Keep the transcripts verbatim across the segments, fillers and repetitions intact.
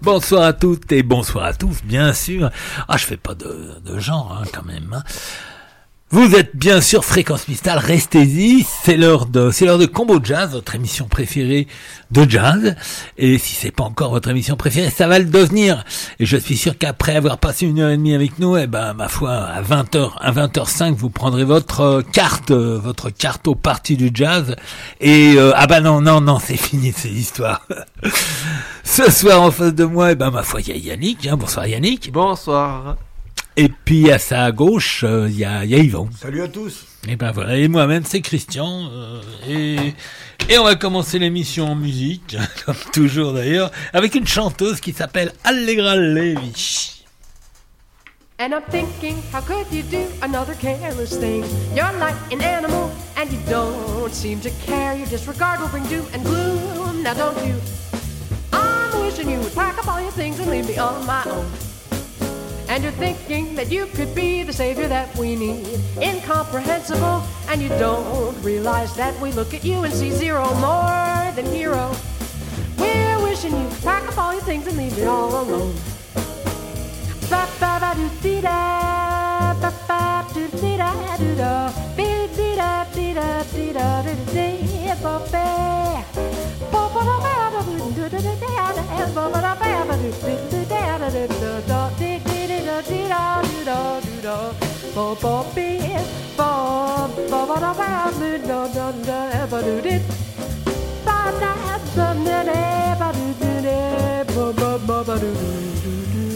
Bonsoir à toutes et bonsoir à tous, bien sûr. Ah, je fais pas de, de genre, hein, quand même. Hein. Vous êtes bien sûr Fréquence Mistral, restez-y, c'est l'heure de, c'est l'heure de Combo Jazz, votre émission préférée de jazz. Et si c'est pas encore votre émission préférée, ça va le devenir. Et je suis sûr qu'après avoir passé une heure et demie avec nous, eh ben, ma foi, à vingt heures, à vingt heures cinq, vous prendrez votre carte, votre carte au parti du jazz. Et, euh, ah bah non, non, non, c'est fini ces histoires. Ce soir, en face de moi, eh ben, ma foi, il y a Yannick, hein. Bonsoir Yannick. Bonsoir. Et puis à sa gauche, il euh, y, a, y a Yvan. Salut à tous. Et ben voilà, et moi-même c'est Christian. Euh, et, et on va commencer l'émission en musique, comme toujours d'ailleurs, avec une chanteuse qui s'appelle Allegra Levy. And I'm thinking, how could you do another careless thing? You're like an animal, and you don't seem to care. Your disregard will bring doom and gloom, now don't you? I'm wishing you would pack up all your things and leave me on my own. And you're thinking that you could be the savior that we need. Incomprehensible, and you don't realize that we look at you and see zero more than hero. We're wishing you would pack up all your things and leave me all alone. Ba ba ba do dee da, ba ba do dee da do da, be dee da dee da dee da do dee ba ba, ba ba da ba da do do do do da da, ba ba da ba ba do do do da da do do do dee dee dee da dee da do da do da, ba ba be, ba ba ba da ba do do do da ba do dee, ba da ba da da ba do do da, ba ba ba ba do do do do.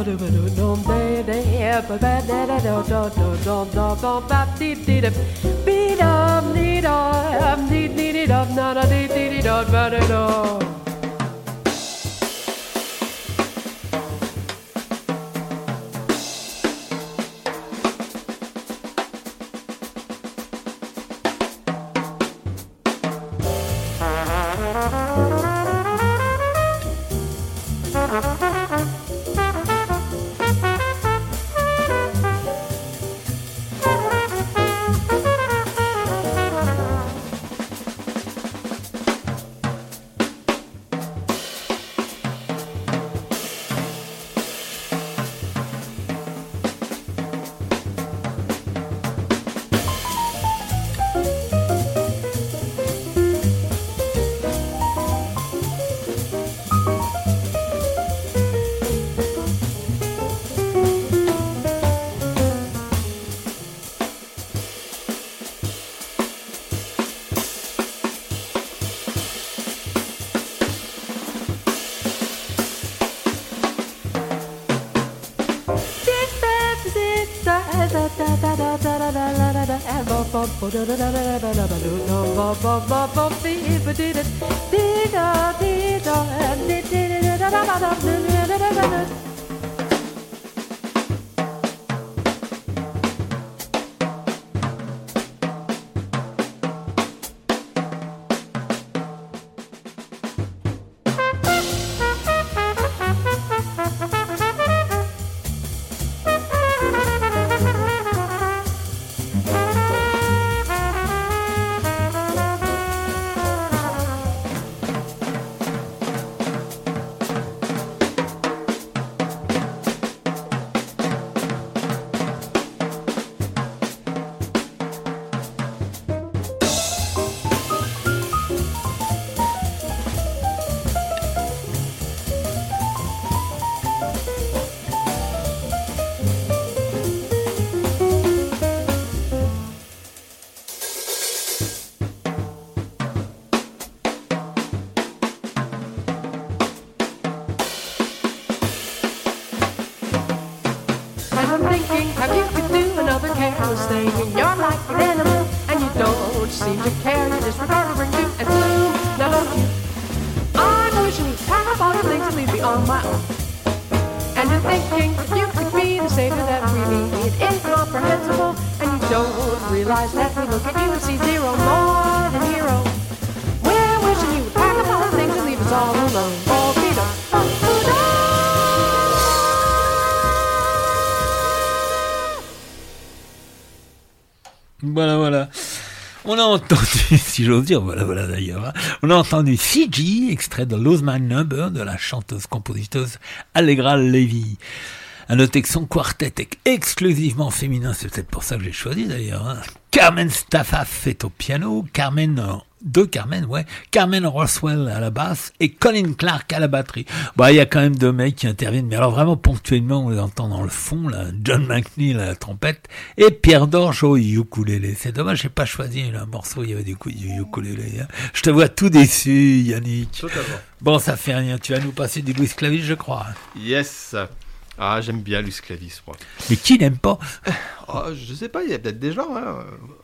Voilà, voilà. On a entendu, si j'ose dire, voilà, voilà d'ailleurs, hein, on a entendu C G, extrait de Lose My Number de la chanteuse-compositeuse Allegra Levy. À noter que son quartet est exclusivement féminin, c'est peut-être pour ça que j'ai choisi d'ailleurs. Hein. Carmen Staffaf est au piano, Carmen, euh, deux Carmen, ouais, Carmen Roswell à la basse et Colin Clark à la batterie. Bah, il y a quand même deux mecs qui interviennent, mais alors vraiment ponctuellement, on les entend dans le fond, là, John McNeil à la trompette et Pierre Dorge au ukulélé. C'est dommage, j'ai pas choisi un morceau, il y avait des coups du ukulélé. Hein. Je te vois tout déçu, Yannick. Totalement. Bon, ça fait rien, tu vas nous passer du Louis Clavis, je crois. Yes. Ah, j'aime bien Louis Clavis, moi. Mais qui n'aime pas? Oh, je sais pas, il y a peut-être des gens. Hein.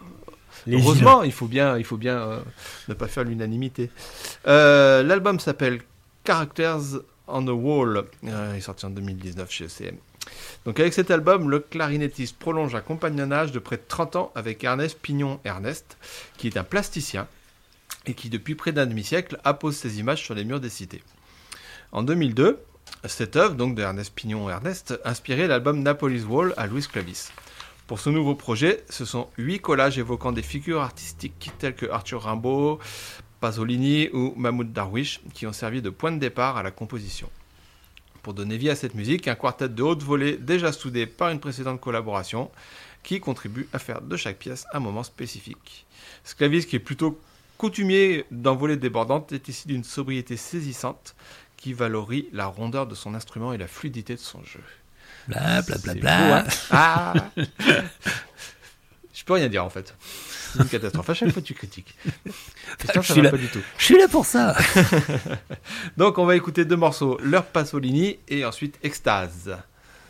Les Heureusement, il faut bien, il faut bien euh, ne pas faire l'unanimité. Euh, l'album s'appelle Characters on the Wall. Euh, il est sorti en deux mille dix-neuf chez E C M. Donc avec cet album, le clarinettiste prolonge un compagnonnage de près de trente ans avec Ernest Pignon-Ernest, qui est un plasticien et qui, depuis près d'un demi-siècle, appose ses images sur les murs des cités. En deux mille deux, cette œuvre, donc de Ernest Pignon-Ernest, inspirait l'album Napoli's Wall à Louis Clavis. Pour ce nouveau projet, ce sont huit collages évoquant des figures artistiques telles que Arthur Rimbaud, Pasolini ou Mahmoud Darwish, qui ont servi de point de départ à la composition. Pour donner vie à cette musique, un quartet de haute volée déjà soudé par une précédente collaboration, qui contribue à faire de chaque pièce un moment spécifique. Clavis, qui est plutôt coutumier d'envolées débordantes, est ici d'une sobriété saisissante, qui valorise la rondeur de son instrument et la fluidité de son jeu. Bla bla bla bla. Beau, hein. Ah. Je peux rien dire en fait. C'est une catastrophe. À chaque fois tu critiques. Je suis, là, pas du tout. Je suis là pour ça. Donc on va écouter deux morceaux, L'heure Pasolini et ensuite Extase.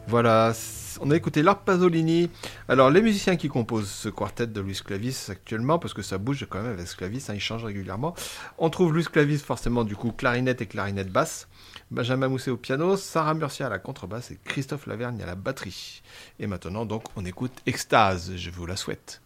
Voilà, on a écouté Lord Pasolini. Alors, les musiciens qui composent ce quartet de Luis Clavis actuellement, parce que ça bouge quand même avec ce Clavis, hein, il change régulièrement. On trouve Luis Clavis forcément du coup clarinette et clarinette basse, Benjamin Mousset au piano, Sarah Murcia à la contrebasse et Christophe Lavergne à la batterie. Et maintenant donc on écoute Extase, je vous la souhaite.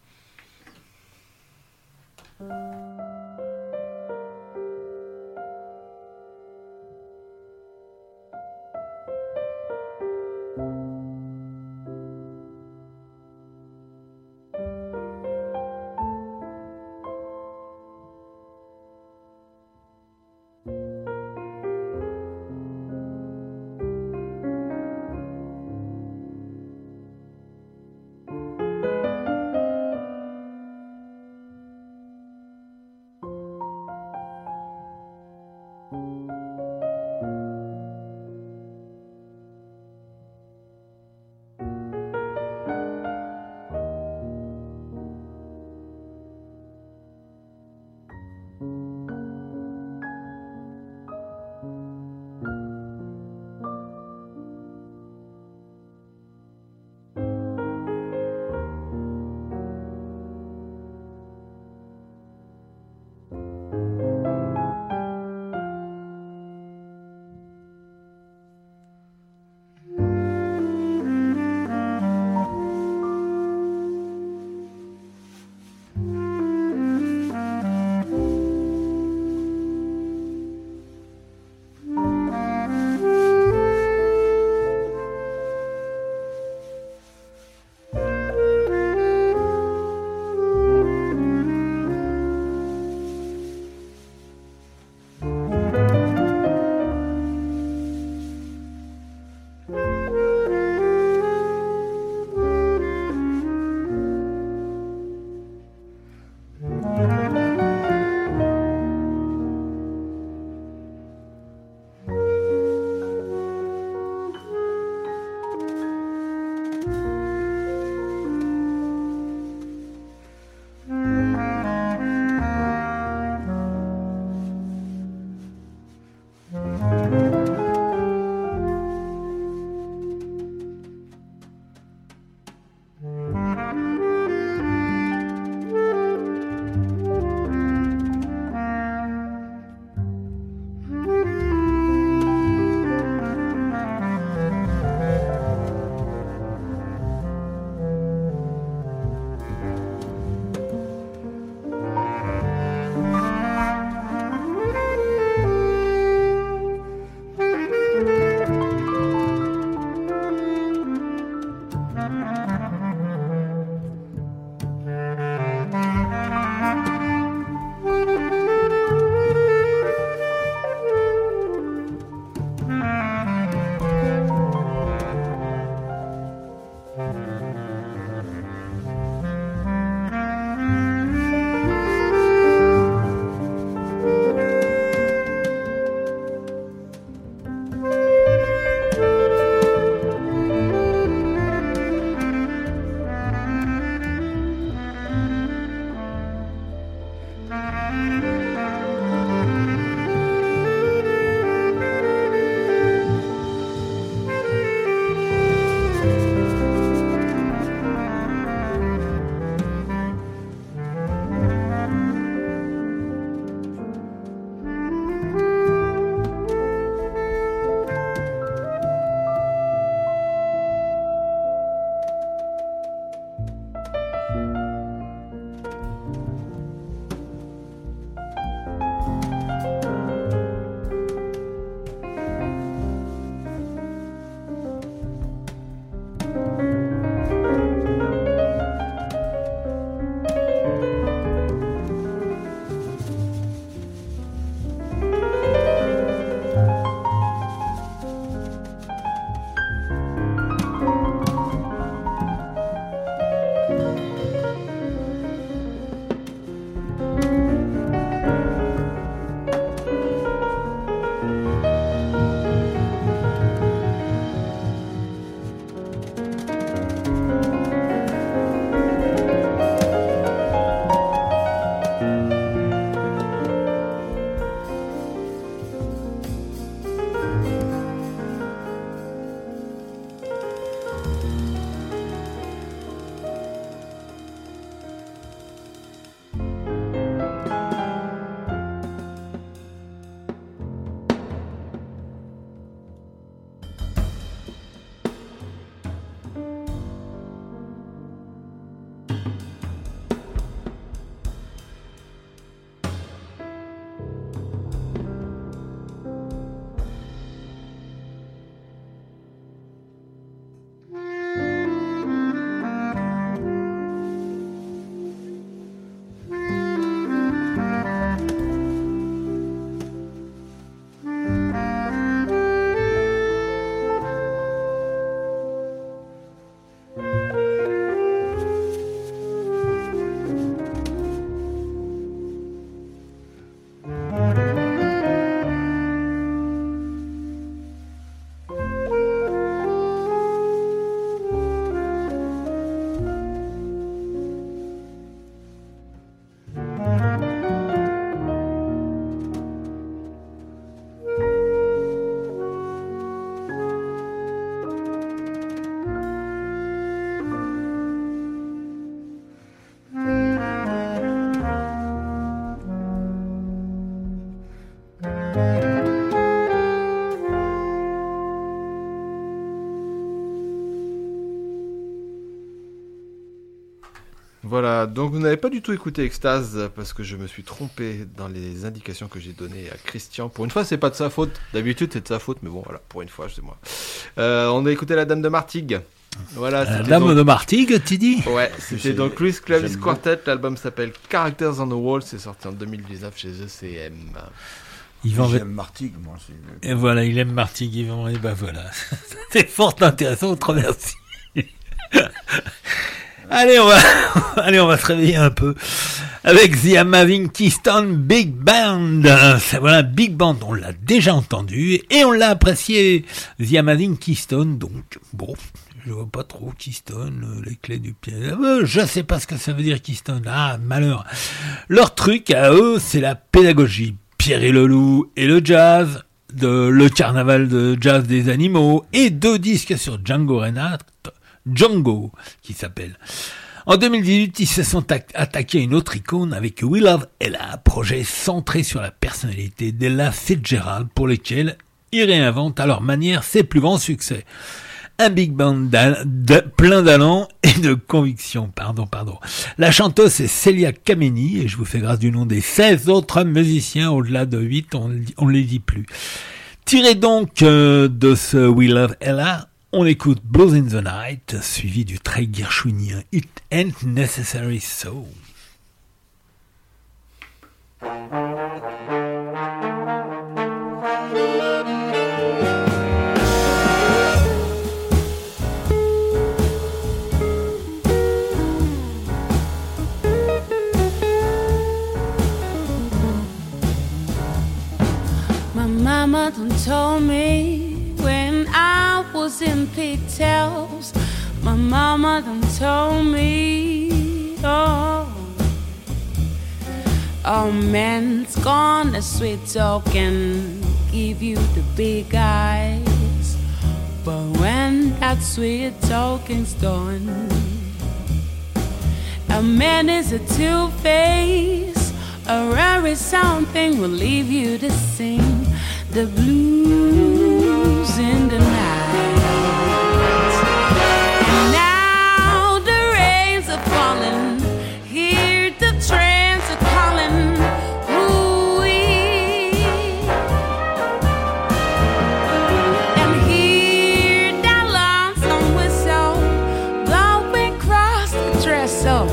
Voilà, donc vous n'avez pas du tout écouté Extase parce que je me suis trompé dans les indications que j'ai données à Christian. Pour une fois, c'est pas de sa faute. D'habitude, c'est de sa faute, mais bon, voilà, pour une fois, c'est moi. Euh, on a écouté La Dame de Martigues. Voilà, La Dame donc... de Martigues, tu dis ? Ouais, c'était J'ai... donc Louis Clavis J'aime Quartet. L'album s'appelle Characters on the Wall. C'est sorti en deux mille dix-neuf chez E C M. Yvan J'aime Martigues, moi. C'est... Et voilà, il aime Martigues, Yvan, et ben voilà. C'est fort intéressant, on te remercie. Allez, on va, allez, on va se réveiller un peu avec The Amazing Keystone Big Band. C'est voilà, Big Band, on l'a déjà entendu et on l'a apprécié. The Amazing Keystone, donc bon, je vois pas trop Keystone, les clés du pied. Euh, je sais pas ce que ça veut dire Keystone. Ah, malheur. Leur truc à eux, c'est la pédagogie. Pierre et le Loup et le jazz, de le carnaval de jazz des animaux et deux disques sur Django Reinhardt, Django qui s'appelle. En deux mille dix-huit, ils se sont attaqués à une autre icône avec We Love Ella, projet centré sur la personnalité d'Ella Fitzgerald pour lequel ils réinventent à leur manière ses plus grands succès. Un big band de, plein d'allant et de conviction. Pardon, pardon. La chanteuse est Celia Kameni et je vous fais grâce du nom des seize autres musiciens. Au-delà de huit, on ne les dit plus. Tiré donc euh, de ce We Love Ella, on écoute Blues in the Night, suivi du très gershwinien It Ain't Necessary So. Mama done told me when I was in pigtails. My mama done told me, oh, oh man's gonna sweet talk and give you the big eyes. But when that sweet talking's done, a man is a two-face. A rare something will leave you to sing the blues in the night. And now the rains are falling, hear the trains are calling. Ooh-wee. And hear that lonesome whistle blowing across the trestle.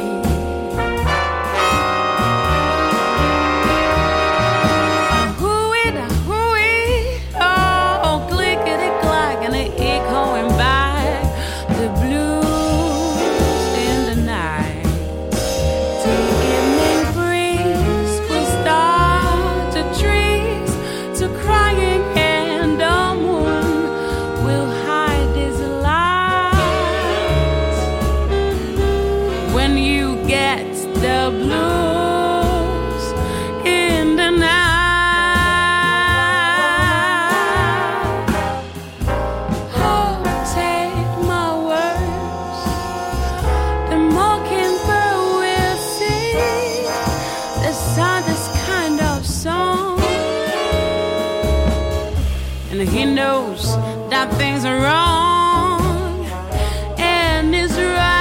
Things are wrong and is right.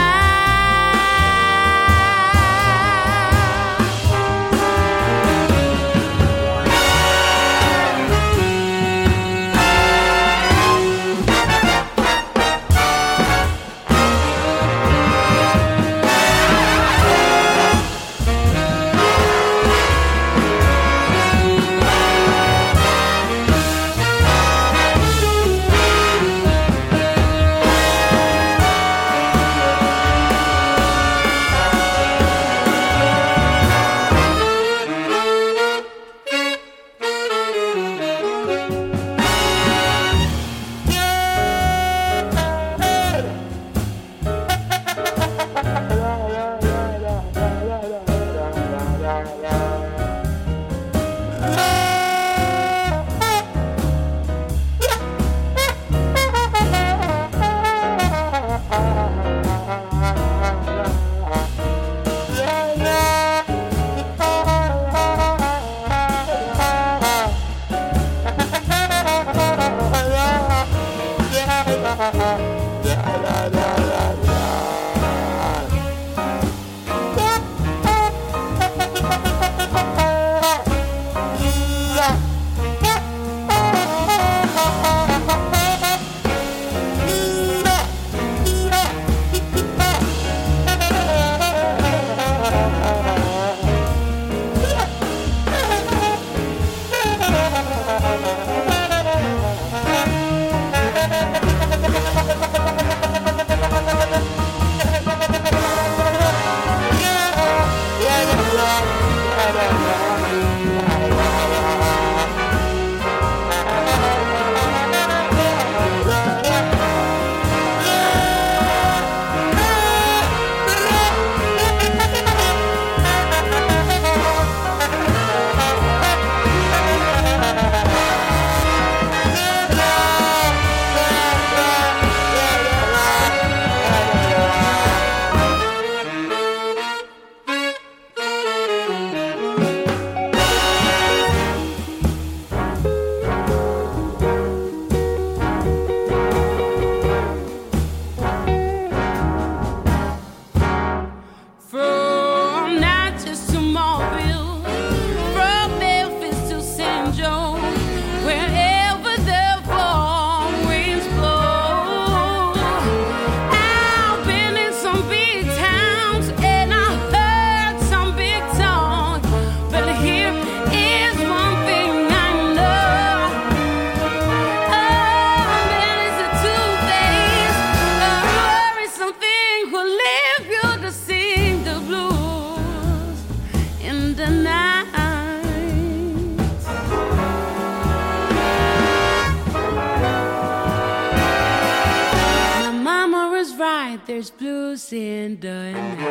there's blues in the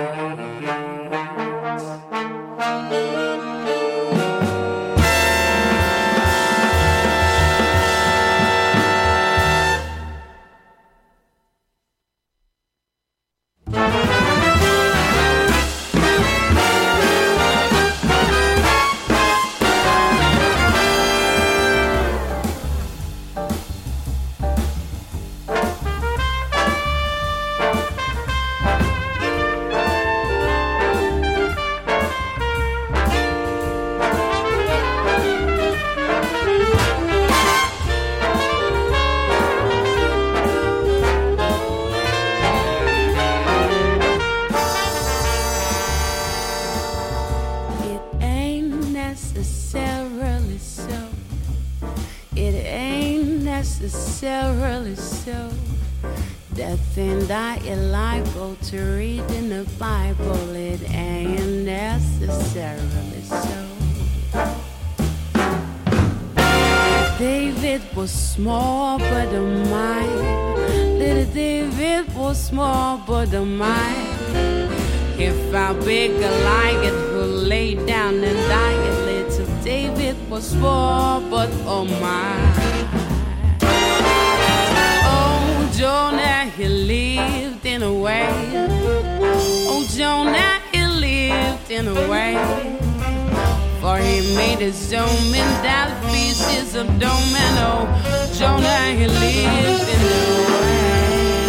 necessarily so. That thing that you're liable to read in the Bible, it ain't necessarily so. David was small but a mighty. Little David was small but a mighty. He found big Goliath who laid down and died. Little David was small but oh my. Oh, Jonah, he lived in a way. Oh, Jonah, he lived in a way. For he made his home in that pieces of domino. Jonah, he lived in a way.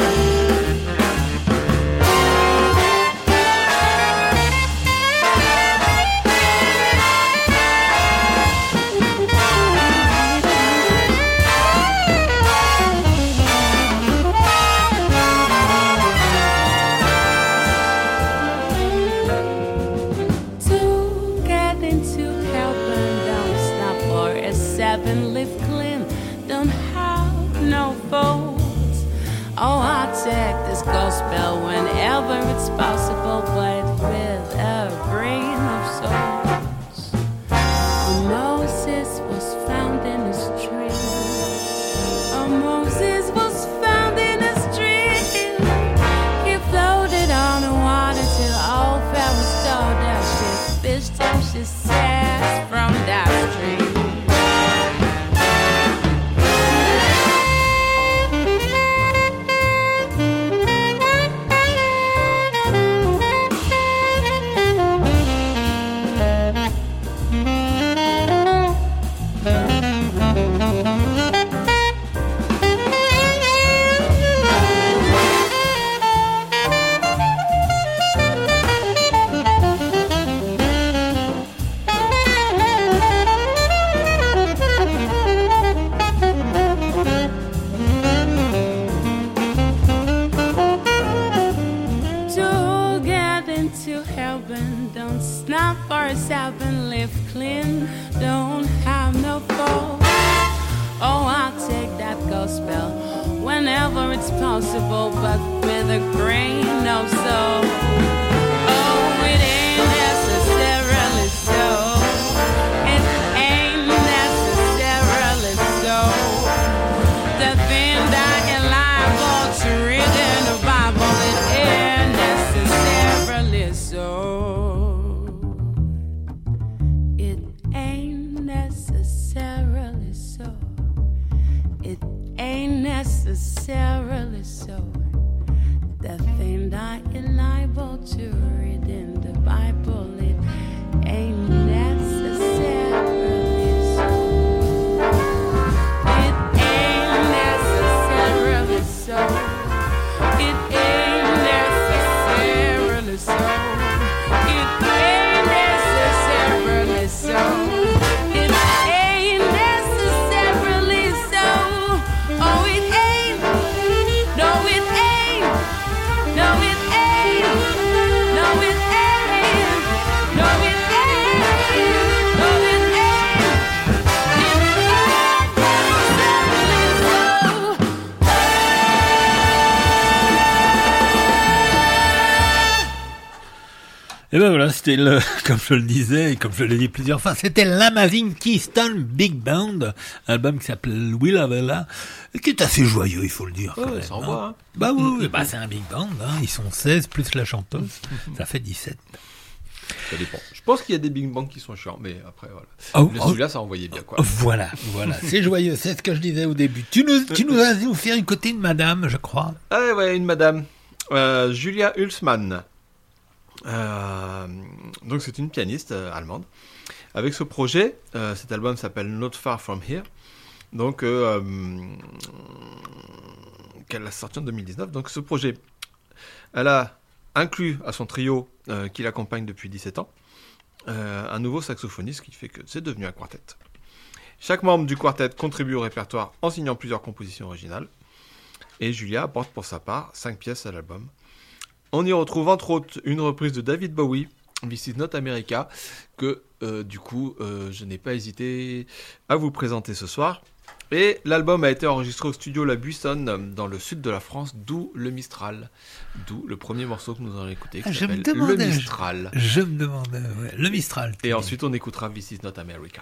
Oh, I'll take this gospel whenever it's possible, but with a grain of salt. Oh, Moses was found in a stream. Oh, Moses was found in a stream. He floated on the water till all Pharaoh's daughters she fished him, she says, from that stream. Whenever it's possible, but with a grain of salt. Oh, it ain't necessarily so. It ain't necessarily so. The thing that you're liable to read in the Bible, it ain't necessarily so. It ain't necessarily so. It ain't necessarily so. The thing that you're liable to read in the Bible, it ain't necessarily so. It ain't necessarily so. It ain't necessarily so. It ain't necessarily so. It ain't necessarily so. Oh, it ain't. No, it ain't. No, it ain't. No, it ain't. Et ben voilà, c'était le, comme je le disais, et comme je l'ai dit plusieurs fois, c'était l'Amazing Keystone Big Band, un album qui s'appelle Willa Willa, qui est assez joyeux, il faut le dire. Ouais, quand même, ça envoie, hein. Bah oui, oui, bah c'est un big band, hein, ils sont seize plus la chanteuse, ça fait dix-sept. Ça dépend. Je pense qu'il y a des big bands qui sont chiants, mais après, voilà. Oh, Mais oh, celui-là, ça envoyait bien, quoi. Voilà, voilà, c'est joyeux, c'est ce que je disais au début. Tu nous, tu nous as nous fait une côté de madame, je crois. Ah ouais, ouais, une madame. Euh, Julia Hulsmann. Euh, donc c'est une pianiste euh, allemande. Avec ce projet, euh, cet album s'appelle Not Far From Here. Donc, euh, euh, qu'elle a sorti en deux mille dix-neuf. Donc ce projet, elle a inclus à son trio euh, qui l'accompagne depuis dix-sept ans, euh, un nouveau saxophoniste qui fait que c'est devenu un quartet. Chaque membre du quartet contribue au répertoire en signant plusieurs compositions originales. Et Julia apporte pour sa part cinq pièces à l'album. On y retrouve entre autres une reprise de David Bowie, This Is Not America, que euh, du coup euh, je n'ai pas hésité à vous présenter ce soir. Et l'album a été enregistré au studio La Buissonne dans le sud de la France, d'où le Mistral. D'où le premier morceau que nous allons écouter qui Ah, je s'appelle me demandais, Le Mistral. Je, je me demandais, ouais, le Mistral. Et ensuite on écoutera This Is Not America.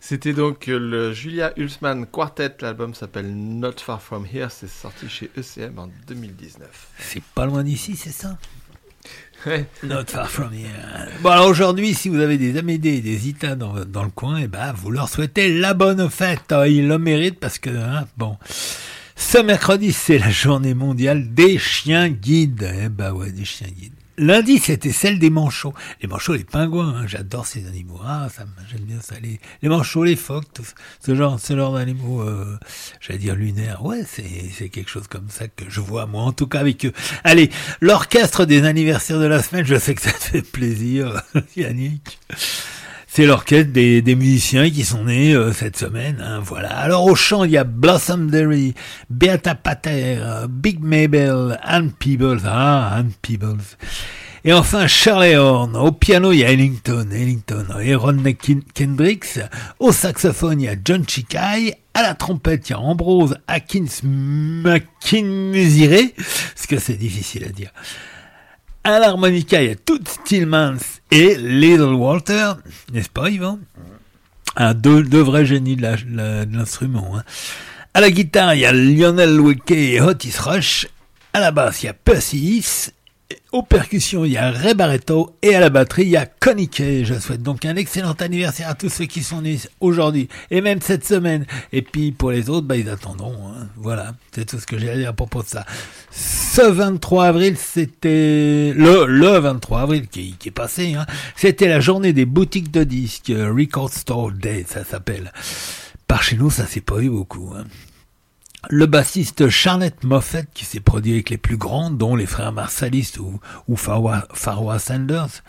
C'était donc le Julia Hulsman Quartet, l'album s'appelle Not Far From Here, c'est sorti chez E C M en deux mille dix-neuf. C'est pas loin d'ici, c'est ça? Ouais. Not Far From Here. Bon, alors aujourd'hui, si vous avez des Amédées et des Ita dans, dans le coin, eh ben, vous leur souhaitez la bonne fête. Oh, ils le méritent parce que, hein, bon. Ce mercredi, c'est la journée mondiale des chiens guides. Eh ben ouais, des chiens guides. Lundi, c'était celle des manchots. Les manchots, les pingouins, hein, j'adore ces animaux. Ah, ça, j'aime bien ça. Les, les manchots, les phoques, tout ce genre, ce genre d'animaux, euh, j'allais dire lunaires. Ouais, c'est, c'est quelque chose comme ça que je vois, moi, en tout cas, avec eux. Allez, l'orchestre des anniversaires de la semaine, je sais que ça te fait plaisir, Yannick. C'est l'orchestre des, des musiciens qui sont nés euh, cette semaine. Hein, voilà. Alors au chant, il y a Blossomberry, Beata Pater, euh, Big Mabel, Ann Peebles. Ah, Ann Peebles. Et enfin Shirley Horn. Au piano, il y a Ellington, Ellington et Rodney Kendricks. Au saxophone, il y a John Chikai. À la trompette, il y a Ambrose Atkins McKinzire. Parce que c'est difficile à dire. À l'harmonica, il y a Toots Tillmans et Little Walter, n'est-ce pas, Yvan? Un deux, deux vrais génies de, la, la, de l'instrument. Hein. À la guitare, il y a Lionel Loueke et Otis Rush. À la basse, il y a Percy Heath. Aux percussions, il y a Ray Barretto. Et à la batterie, il y a Connie Kay. Je souhaite donc un excellent anniversaire à tous ceux qui sont nés aujourd'hui et même cette semaine. Et puis pour les autres, bah, ils attendront. Hein. Voilà, c'est tout ce que j'ai à dire à propos de ça. Ce vingt-trois avril, c'était le, le vingt-trois avril qui, qui est passé. Hein. C'était la journée des boutiques de disques, Record Store Day, ça s'appelle. Par chez nous, ça s'est pas eu beaucoup. Hein. Le bassiste Charlotte Moffett, qui s'est produit avec les plus grands, dont les frères Marsalis ou, ou Farwa, Farwa Sanders,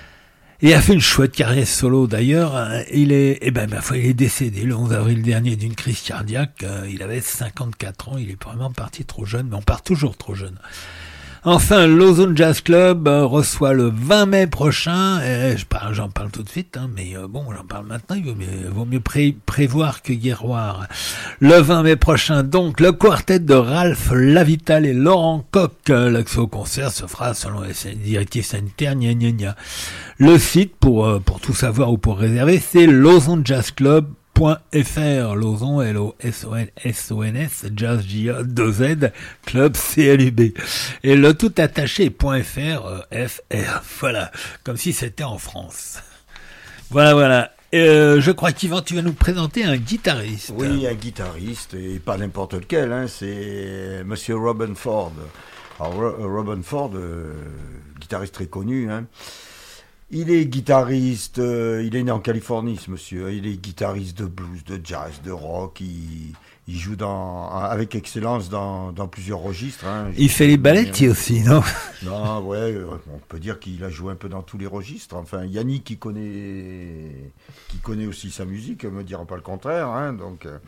et a fait une chouette carrière solo d'ailleurs. Il est, eh ben, ma foi, il est décédé le onze avril dernier d'une crise cardiaque. Il avait cinquante-quatre ans, il est vraiment parti trop jeune, mais on part toujours trop jeune. Enfin, l'Ozone Jazz Club euh, reçoit le vingt mai prochain, et je parle, j'en parle tout de suite, hein, mais euh, bon, j'en parle maintenant, il vaut mieux, vaut mieux pré- prévoir que guerroir. Le vingt mai prochain, donc, le quartet de Ralph Lavital et Laurent Koch. L'accès au concert se fera selon les directives sanitaires, gna gna gna. Le site, pour, euh, pour tout savoir ou pour réserver, c'est l'Ozone Jazz Club. .fr, Lauson, L O S O N S O N S, Jazz J A deux Z, Club C L U B. Et le tout attaché, .fr, euh, F R, voilà, comme si c'était en France. Voilà, voilà. Euh, je crois qu'Yvan, tu vas nous présenter un guitariste. Oui, un guitariste, et pas n'importe lequel, hein, c'est Monsieur Robin Ford. Alors, Robin Ford, euh, guitariste très connu, hein. Il est guitariste, euh, il est né en Californie, ce monsieur. Il est guitariste de blues, de jazz, de rock. Il, il joue dans, avec excellence dans, dans plusieurs registres. Hein. Il fait les balletti aussi, non? Non, ouais, on peut dire qu'il a joué un peu dans tous les registres. Enfin, Yannick, qui connaît, qui connaît aussi sa musique, me dira pas le contraire. Hein, donc, euh,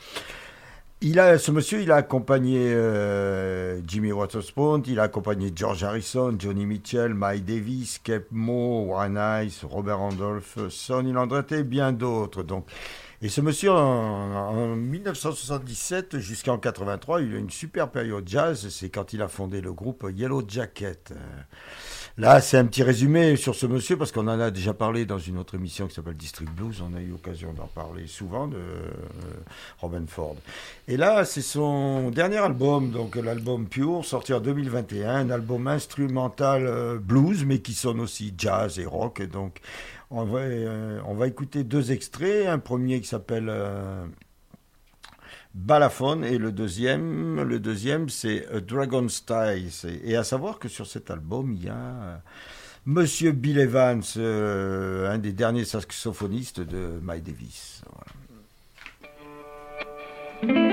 il a, ce monsieur, il a accompagné euh, Jimmy Waterspoon, il a accompagné George Harrison, Johnny Mitchell, Miles Davis, Kep Mo, Warren Hayes, Robert Randolph, Sonny Landreth et bien d'autres. Donc, et ce monsieur, en, en dix-neuf cent soixante-dix-sept jusqu'en quatre-vingt-trois, il a une super période jazz. C'est quand il a fondé le groupe Yellow Jacket. Là, c'est un petit résumé sur ce monsieur, parce qu'on en a déjà parlé dans une autre émission qui s'appelle District Blues. On a eu l'occasion d'en parler souvent, de euh, Robin Ford. Et là, c'est son dernier album, donc l'album Pure, sorti en deux mille vingt et un, un album instrumental euh, blues, mais qui sonne aussi jazz et rock. Et donc, on va, euh, on va écouter deux extraits. Un premier qui s'appelle... Euh, Balaphone, et le deuxième, le deuxième c'est A Dragon's Tie. Et à savoir que sur cet album, il y a euh, Monsieur Bill Evans, euh, un des derniers saxophonistes de Miles Davis. Voilà.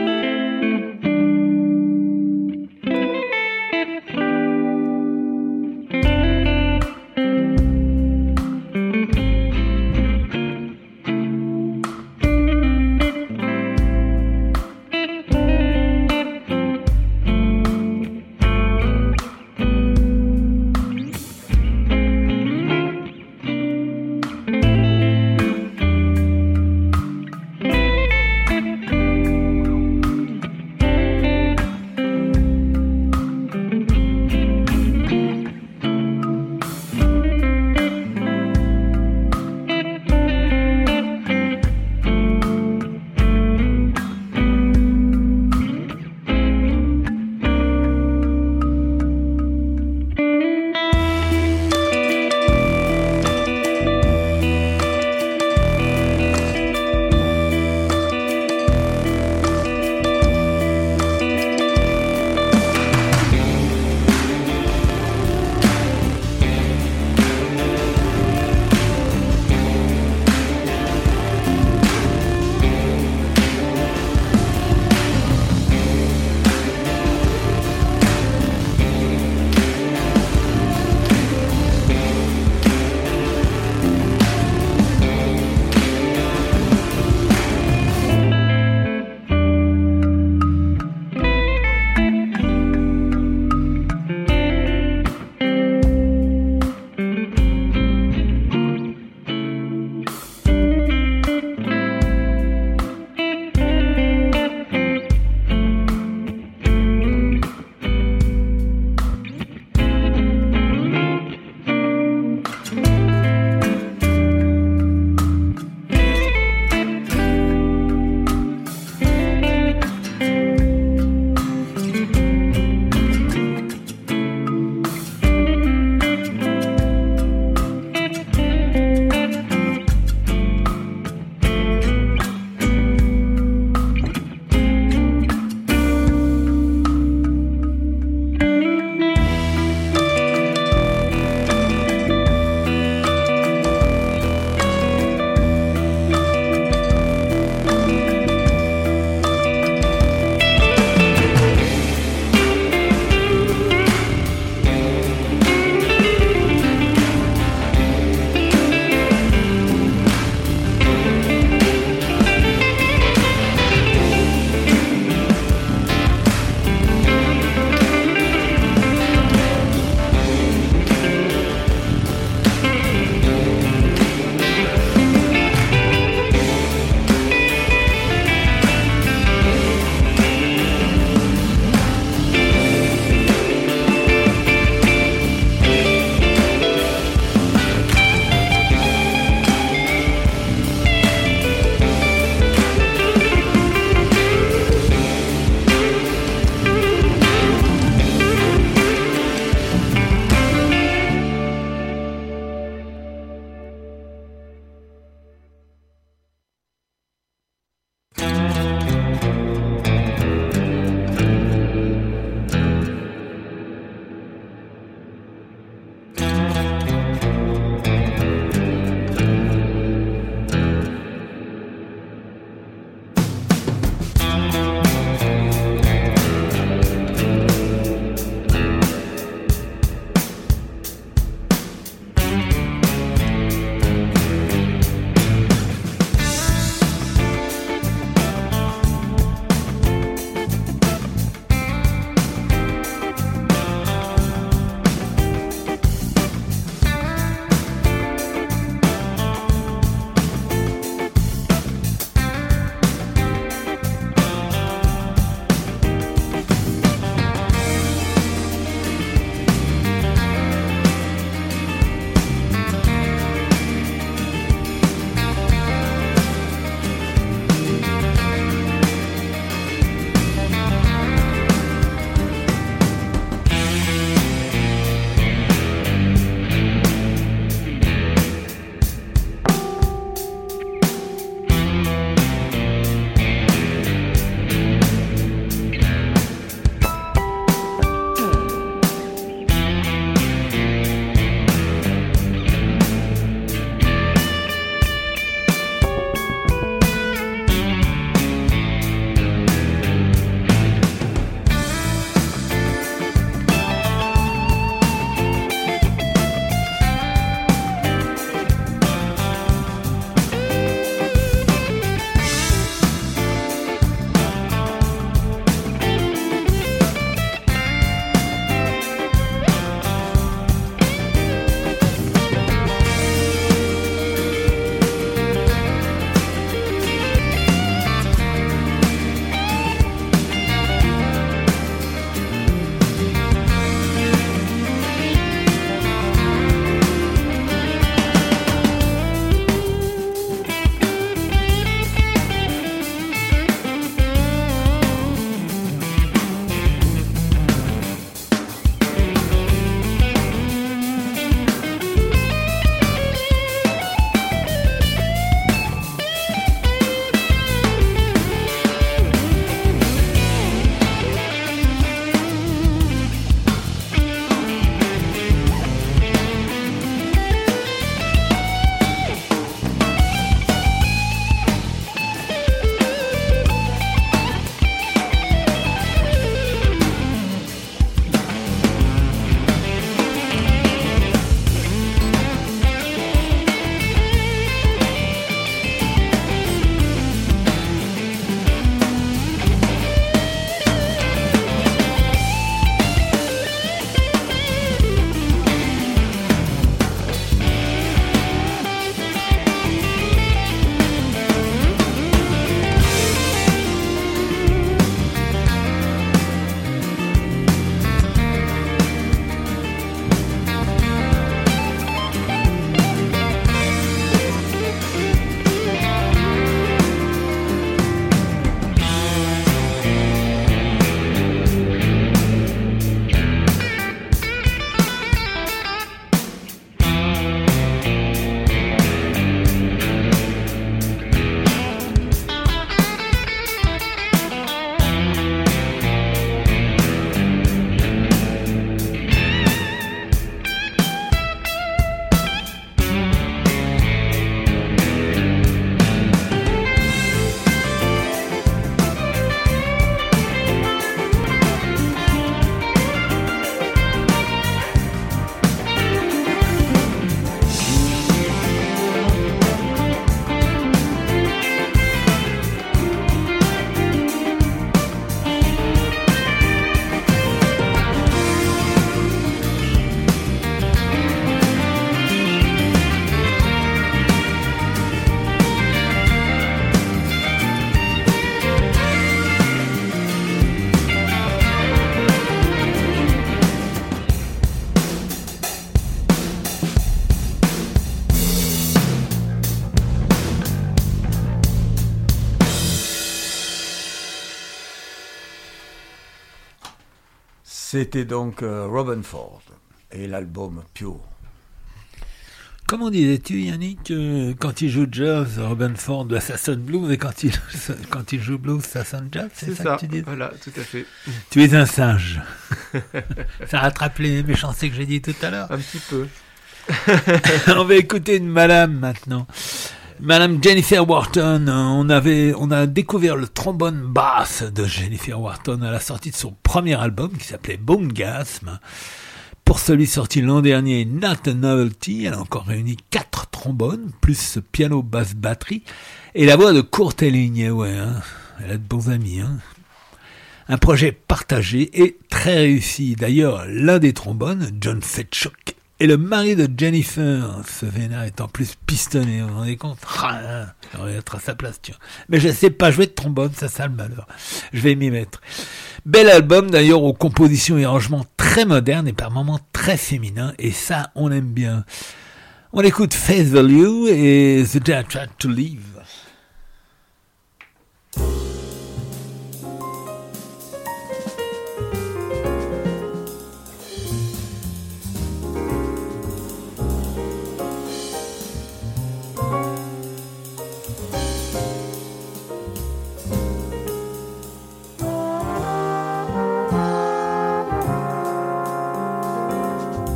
C'était donc euh, Robben Ford et l'album Pure. Comment disais-tu, Yannick, euh, quand il joue jazz, Robben Ford doit ça sonne blues, et quand il, quand il joue blues, ça sonne jazz, c'est, C'est ça, ça, que tu dis? voilà, tout à fait. Tu es un singe. Ça rattrape les méchancetés que j'ai dit tout à l'heure. Un petit peu. On va écouter une madame maintenant. Madame Jennifer Wharton, on avait, on a découvert le trombone basse de Jennifer Wharton à la sortie de son premier album qui s'appelait Bonegasm. Pour celui sorti l'an dernier, Not a Novelty, elle a encore réuni quatre trombones, plus ce piano basse batterie, et la voix de Kurt Elling, ouais, hein, elle a de bons amis, hein. Un projet partagé et très réussi. D'ailleurs, l'un des trombones, John Fetchuk, est le mari de Jennifer. Ce vénard est en plus pistonné, vous vous rendez compte? Ah, il va être à sa place, tiens. Mais je sais pas jouer de trombone, ça, ça le malheur. Je vais m'y mettre. Bel album d'ailleurs aux compositions et arrangements très modernes et par moments très féminins, et ça on aime bien. On écoute Face Value et The Day I Tried to Leave.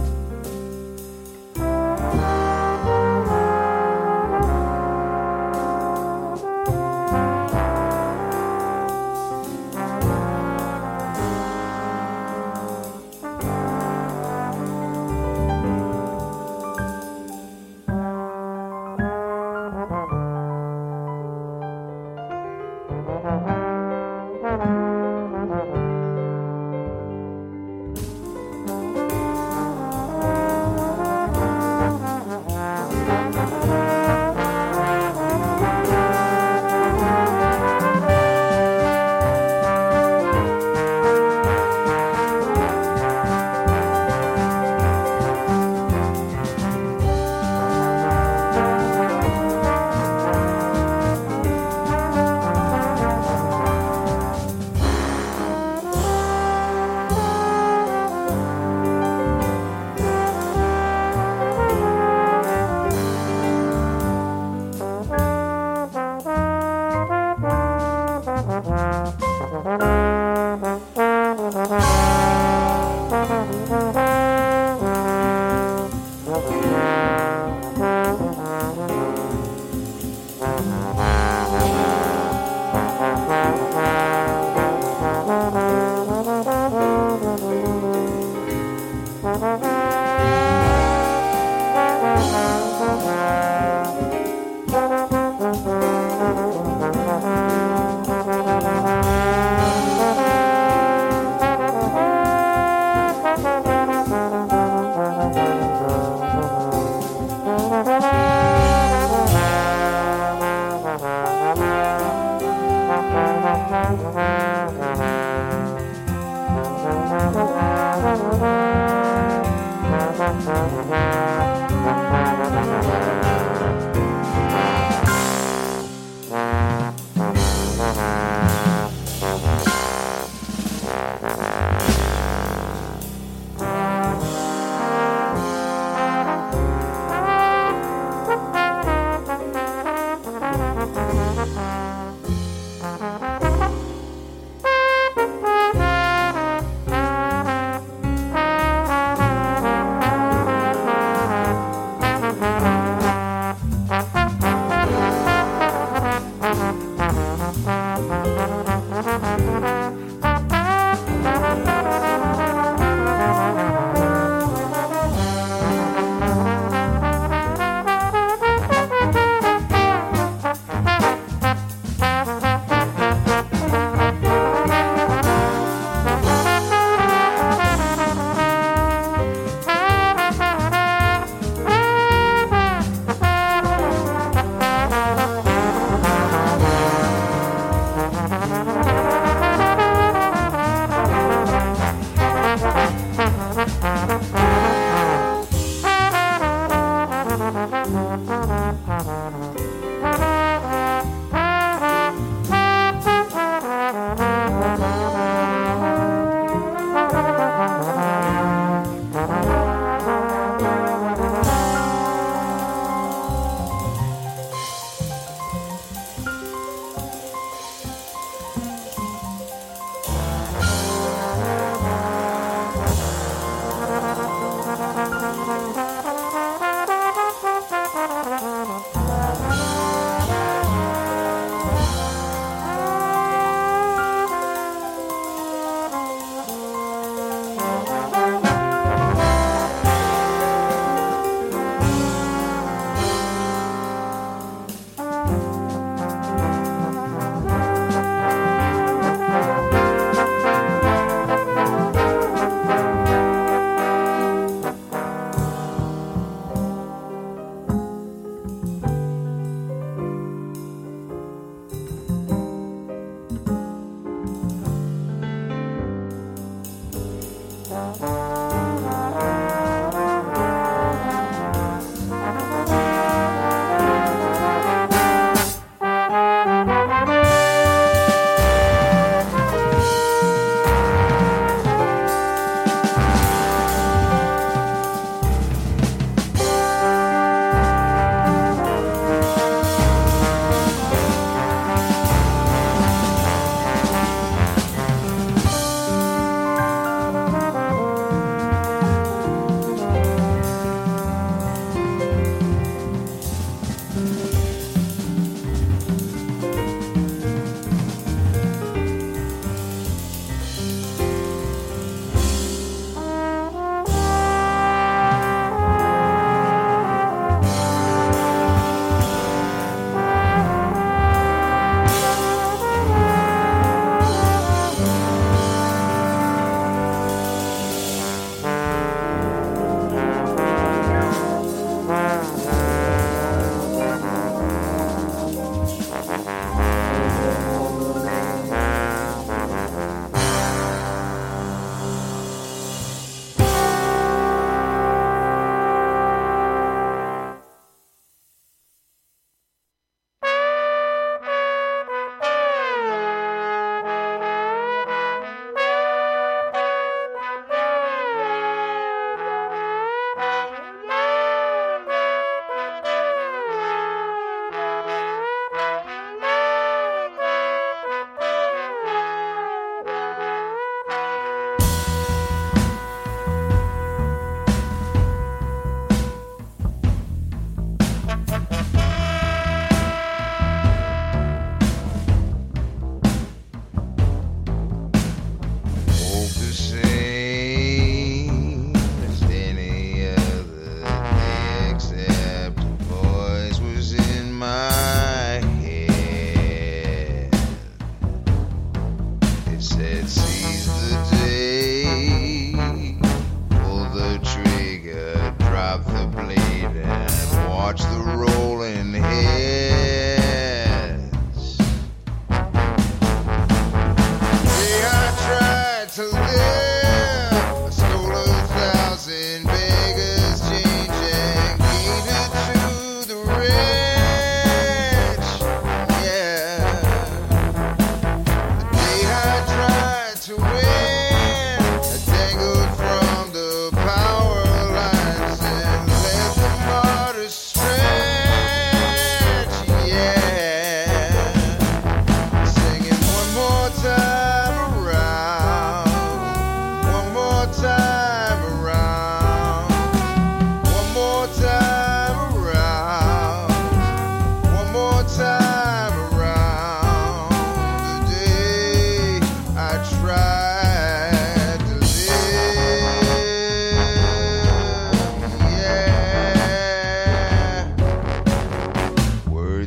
Thank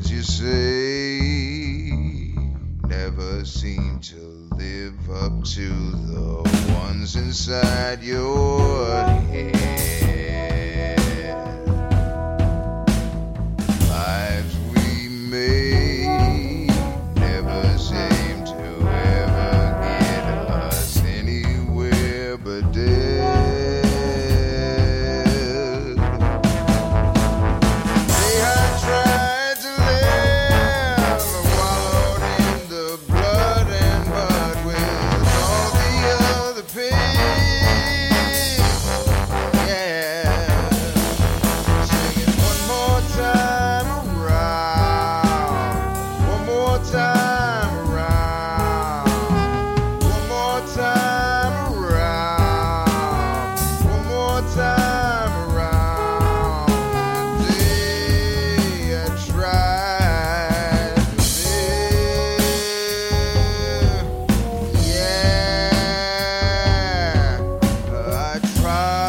words you say never seem to live up to the ones inside your head. Lives we made never seem to ever get us anywhere but death. They have tried to live, wallowed in the blood and mud with all the other pigs. Yeah, singing one more time around, one more time around, one more time around, one more time around. The day I tried to live, yeah, I tried.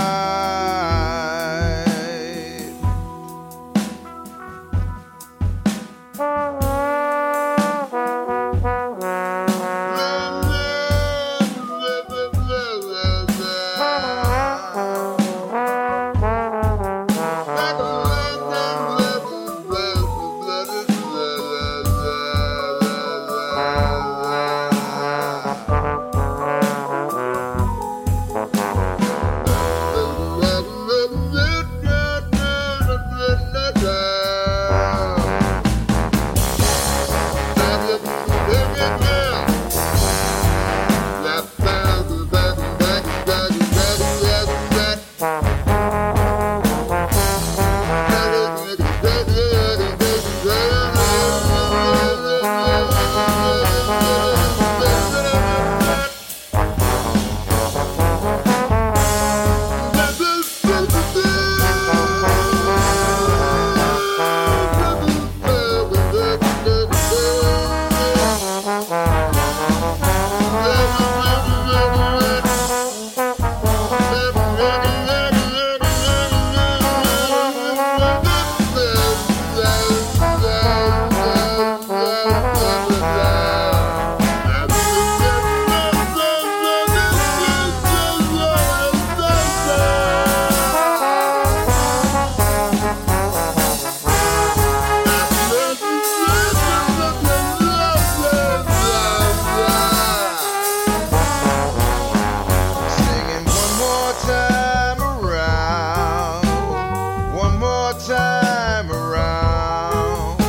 Singing one more time around, one more time around,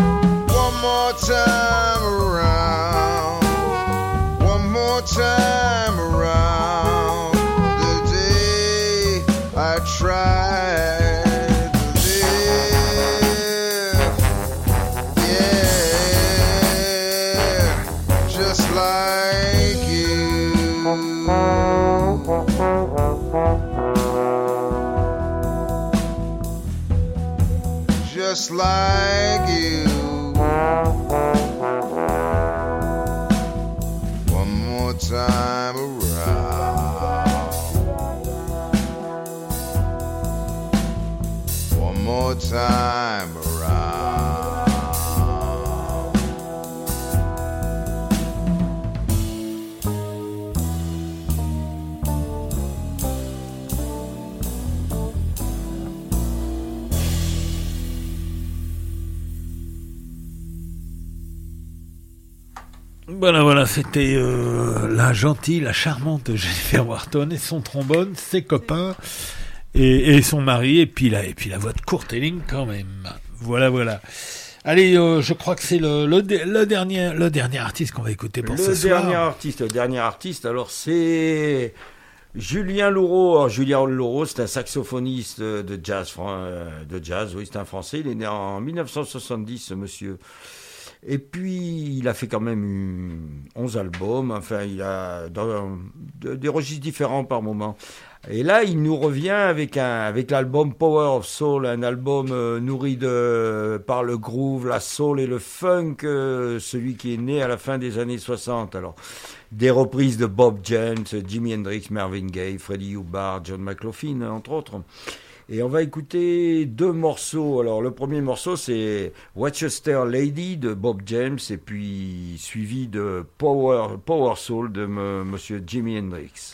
one more time around, one more time around. The day I tried to live, yeah, just like you. Just like you. One more time around. One more time around. Voilà, voilà, c'était euh, la gentille, la charmante Jennifer Wharton et son trombone, ses copains et, et son mari, et puis, la, et puis la voix de Courtney quand même. Voilà, voilà. Allez, euh, je crois que c'est le, le, le, dernier, le dernier artiste qu'on va écouter pour le ce soir. Le dernier artiste, le dernier artiste, alors c'est Julien Louraud. Alors, Julien Louraud, c'est un saxophoniste de jazz, de jazz, oui, c'est un Français. Il est né en dix-neuf cent soixante-dix, ce monsieur. Et puis, il a fait quand même onze albums, enfin, il a dans, de, des registres différents par moment. Et là, il nous revient avec, un, avec l'album Power of Soul, un album euh, nourri de, par le groove, la soul et le funk, euh, celui qui est né à la fin des années soixante. Alors, des reprises de Bob James, Jimi Hendrix, Marvin Gaye, Freddie Hubbard, John McLaughlin, entre autres. Et on va écouter deux morceaux. Alors le premier morceau c'est Rochester Lady de Bob James et puis suivi de Power, Power Soul de m- monsieur Jimi Hendrix.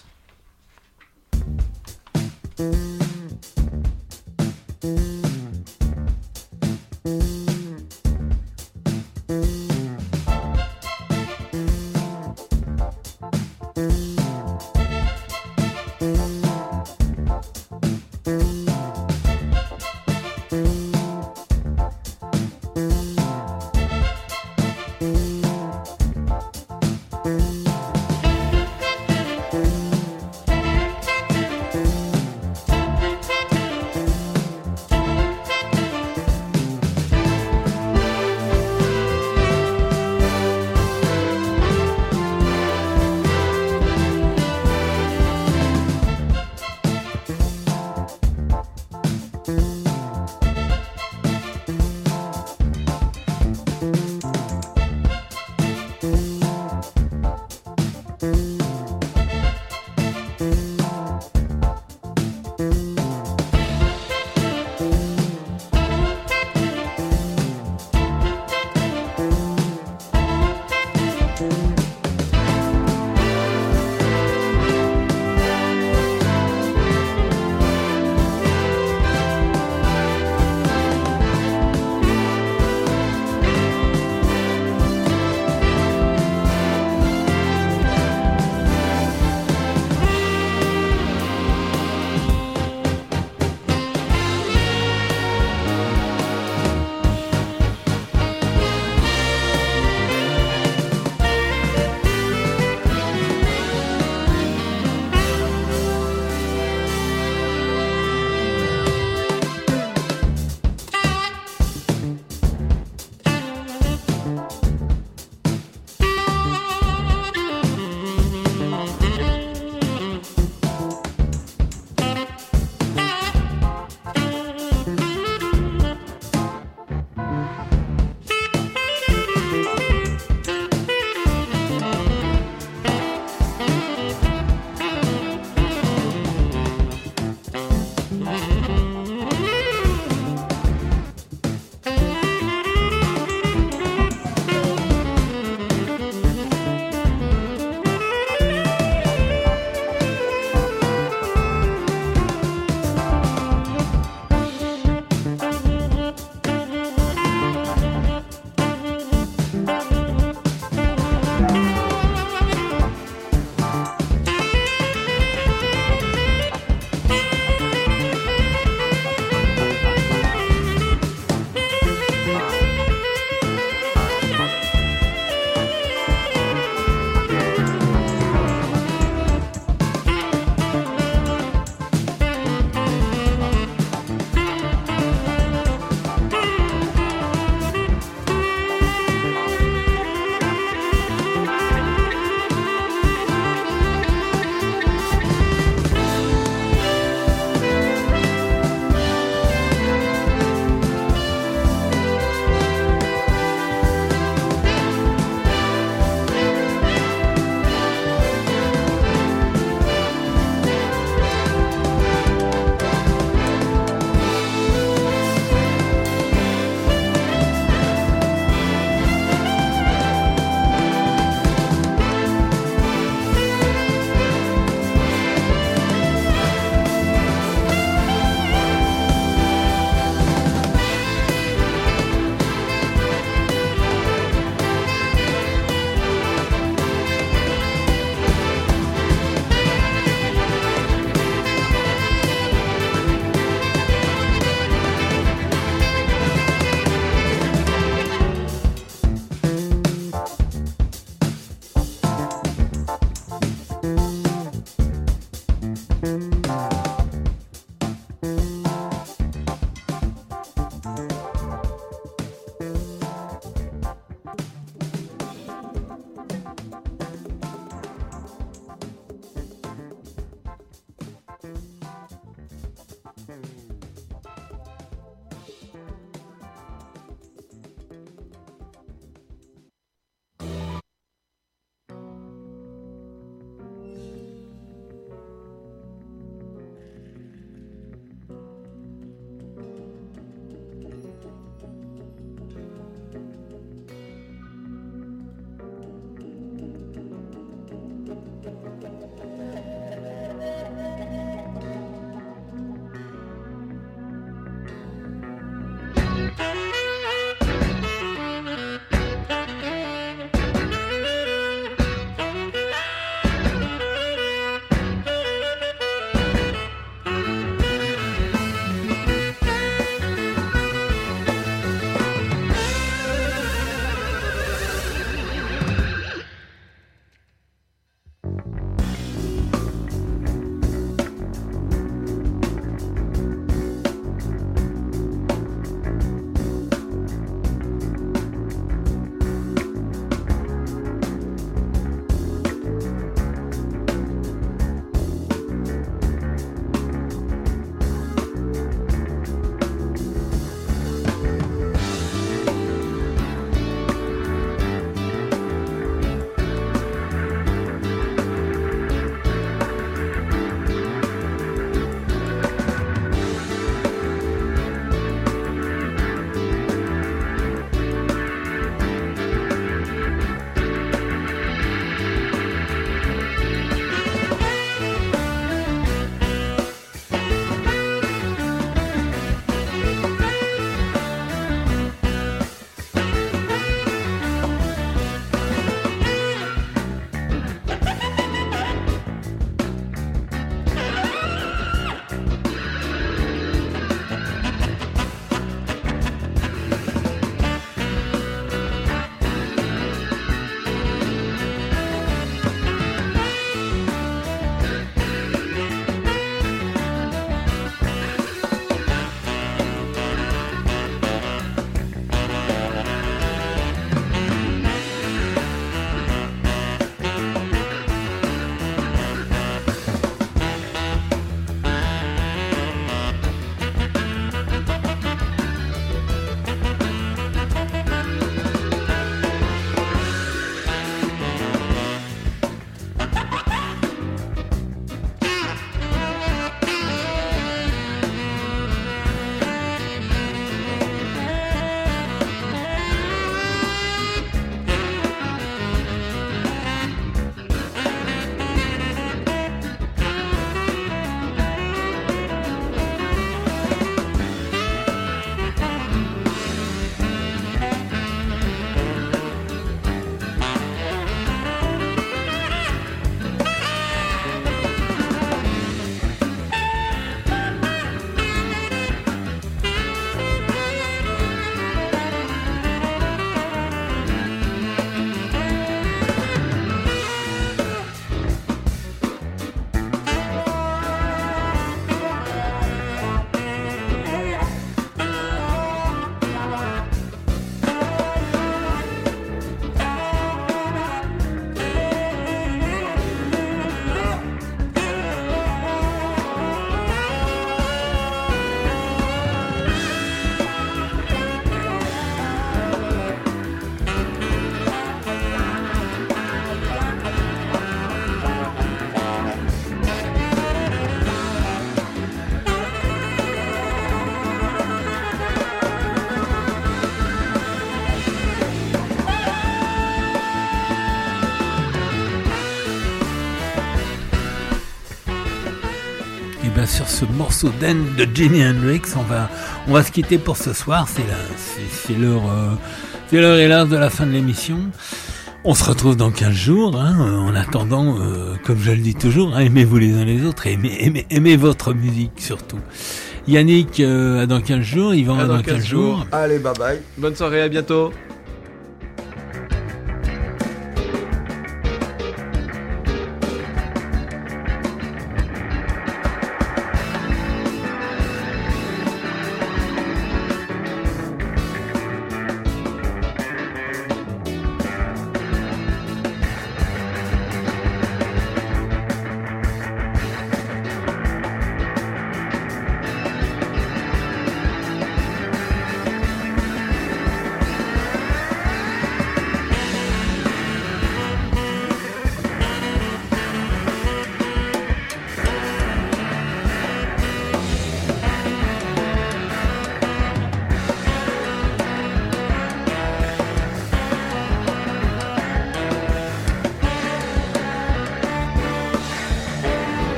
sur ce morceau d'Anne de Jimi Hendrix. On va, on va se quitter pour ce soir. C'est la, c'est, c'est l'heure, euh, c'est l'heure et l'heure de la fin de l'émission. On se retrouve dans quinze jours. Hein, en attendant, euh, comme je le dis toujours, hein, aimez-vous les uns les autres et aimez, aimez, aimez votre musique surtout. Yannick, euh, à dans quinze jours. Yvan, à, à dans quinze jours. Allez, bye bye. Bonne soirée, à bientôt.